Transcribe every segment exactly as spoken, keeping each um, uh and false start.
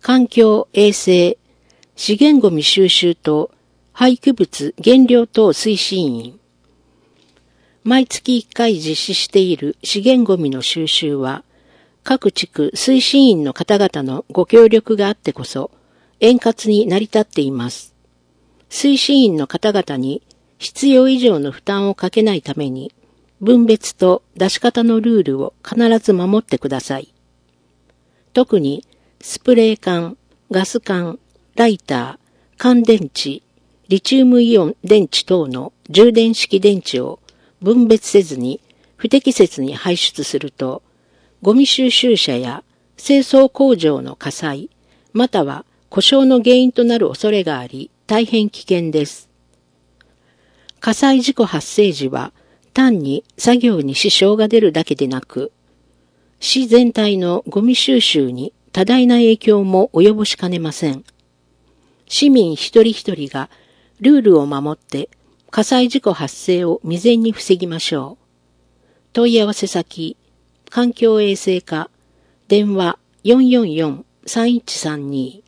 環境衛生資源ごみ収集と廃棄物減量等推進員。毎月いっかい実施している資源ごみの収集は、各地区推進員の方々のご協力があってこそ、円滑に成り立っています。推進員の方々に必要以上の負担をかけないために、分別と出し方のルールを必ず守ってください。特に、スプレー缶、ガス缶、ライター、乾電池、リチウムイオン電池等の充電式電池を分別せずに不適切に排出すると、ゴミ収集車や清掃工場の火災、または故障の原因となる恐れがあり、大変危険です。火災事故発生時は、単に作業に支障が出るだけでなく、市全体のゴミ収集に多大な影響も及ぼしかねません。市民一人一人がルールを守って火災事故発生を未然に防ぎましょう。問い合わせ先、環境衛生課、電話 よんよんよんさんいちさんに。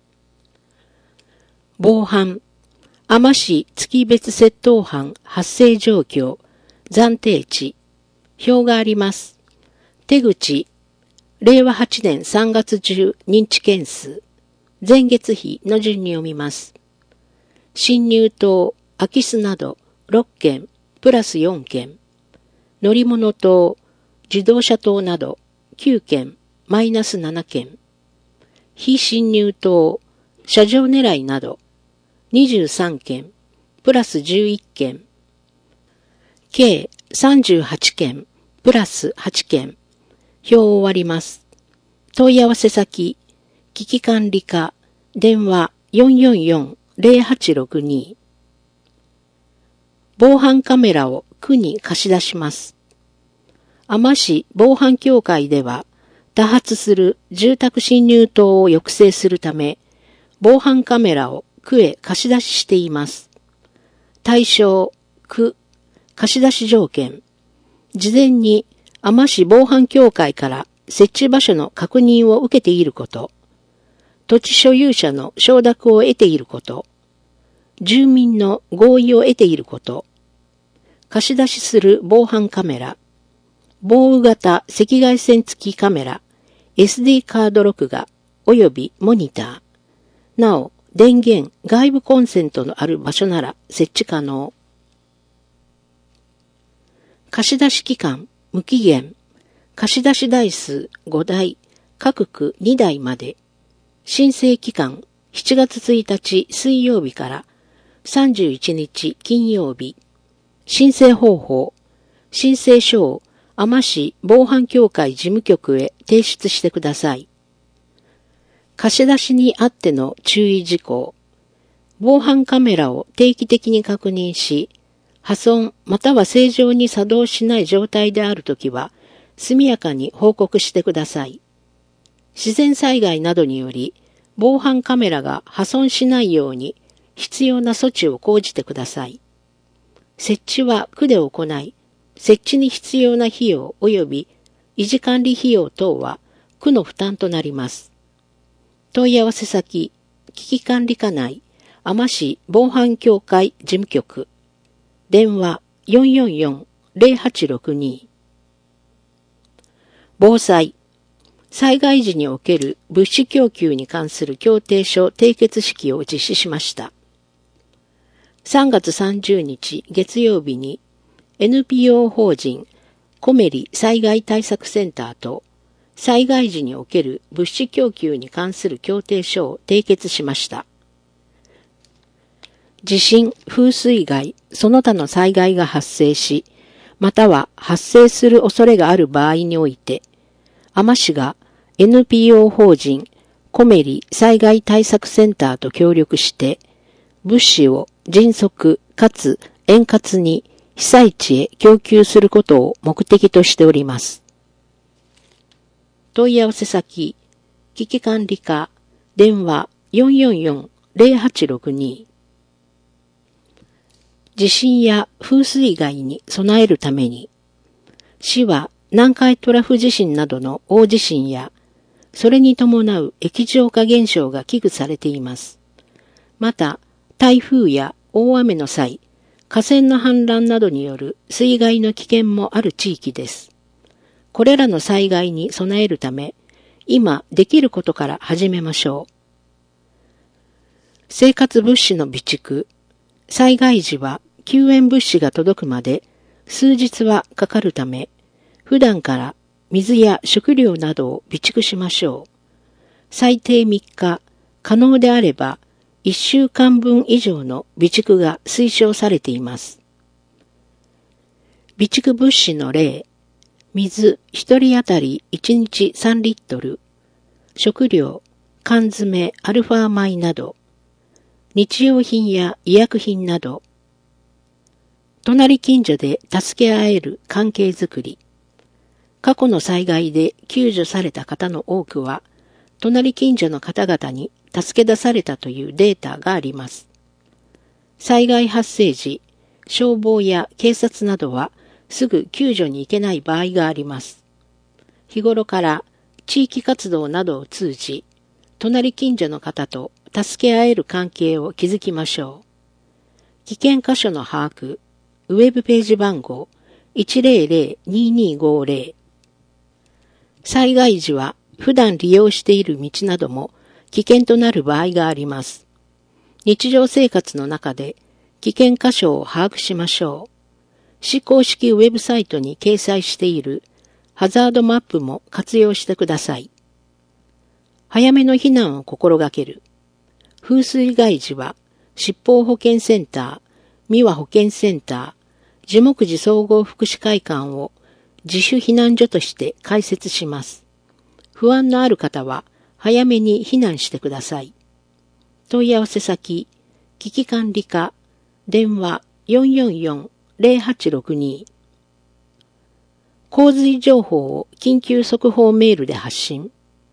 防犯、海士月別窃盗犯発生状況、暫定値、表があります。手口、れいわはちねんさんがつ中認知件数、前月比の順に読みます。侵入等、空き巣などろっけん、プラスよんけん。乗り物等、自動車等などきゅうけん、マイナスななけん。非侵入等、車上狙いなどにじゅうさんけん、プラスじゅういっけん。計さんじゅうはちけん、プラスはちけん。表を終わります。問い合わせ先、危機管理課、電話 よんよんよんぜろはちろくに。防犯カメラを区に貸し出します。海士防犯協会では、多発する住宅侵入等を抑制するため、防犯カメラを区へ貸し出ししています。対象、区、貸し出し条件。事前に海士防犯協会から設置場所の確認を受けていること。土地所有者の承諾を得ていること。住民の合意を得ていること。貸し出しする防犯カメラ。防雨型赤外線付きカメラ、エスディー カード録画、及びモニター。なお、電源、外部コンセントのある場所なら設置可能。貸し出し期間、無期限。貸し出し台数ごだい、各区にだいまで。申請期間、しちがつついたち水曜日からさんじゅういちにち金曜日。申請方法、申請書を海士防犯協会事務局へ提出してください。貸し出しにあっての注意事項。防犯カメラを定期的に確認し、破損または正常に作動しない状態であるときは、速やかに報告してください。自然災害などにより、防犯カメラが破損しないように必要な措置を講じてください。設置は区で行い、設置に必要な費用及び維持管理費用等は区の負担となります。問い合わせ先、危機管理課内、海士防犯協会事務局、電話 よんよんよんぜろはちろくに。防災、災害時における物資供給に関する協定書締結式を実施しました。さんがつさんじゅうにち月曜日に エヌピーオー 法人コメリ災害対策センターと災害時における物資供給に関する協定書を締結しました。地震、風水害、その他の災害が発生し、または発生する恐れがある場合において、海士が エヌピーオー 法人コメリ災害対策センターと協力して、物資を迅速かつ円滑に被災地へ供給することを目的としております。問い合わせ先、危機管理課、電話 よんよんよんぜろはちろくに。地震や風水害に備えるために、市は南海トラフ地震などの大地震やそれに伴う液状化現象が危惧されています。また、台風や大雨の際、河川の氾濫などによる水害の危険もある地域です。これらの災害に備えるため、今できることから始めましょう。生活物資の備蓄。災害時は救援物資が届くまで数日はかかるため、普段から水や食料などを備蓄しましょう。最低みっか、可能であればいっしゅうかんぶん以上の備蓄が推奨されています。備蓄物資の例、水ひとり当たりいちにちさんリットル、食料、缶詰、アルファ米など、日用品や医薬品など、隣近所で助け合える関係づくり。過去の災害で救助された方の多くは、隣近所の方々に助け出されたというデータがあります。災害発生時、消防や警察などはすぐ救助に行けない場合があります。日頃から地域活動などを通じ、隣近所の方と助け合える関係を築きましょう。危険箇所の把握、ウェブページ番号 いちゼロゼロ ににごゼロ。災害時は普段利用している道なども危険となる場合があります。日常生活の中で危険箇所を把握しましょう。市公式ウェブサイトに掲載しているハザードマップも活用してください。早めの避難を心がける。風水害時は疾病保健センター、三輪保健センター、樹木寺総合福祉会館を自主避難所として開設します。不安のある方は早めに避難してください。問い合わせ先、危機管理課、電話 よんよんよん ゼロはちろくに。洪水情報を緊急速報メールで発信。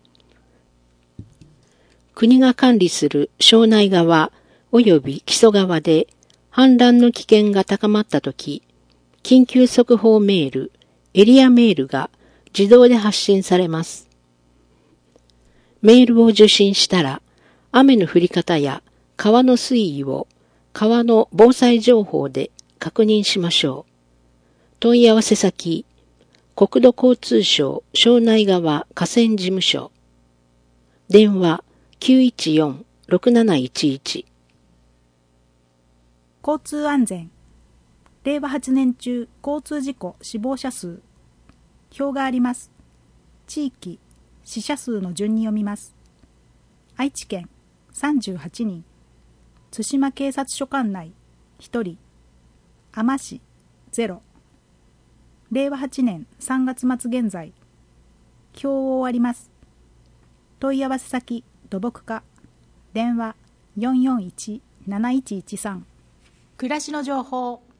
国が管理する庄内川及び木曽川で氾濫の危険が高まったとき、緊急速報メール、エリアメールが自動で発信されます。メールを受信したら、雨の降り方や川の水位を川の防災情報で確認しましょう。問い合わせ先、国土交通省庄内川河川事務所。電話 きゅういちよん ろくなないちいち。 交通安全。れいわはちねん中交通事故死亡者数。表があります。地域、死者数の順に読みます。愛知県さんじゅうはちにん。津島警察署管内ひとり。あま市ゼロ。れいわはちねんさんがつまつ現在。表を終わります。問い合わせ先土木課。電話 よんよんいち なないちいちさん。暮らしの情報。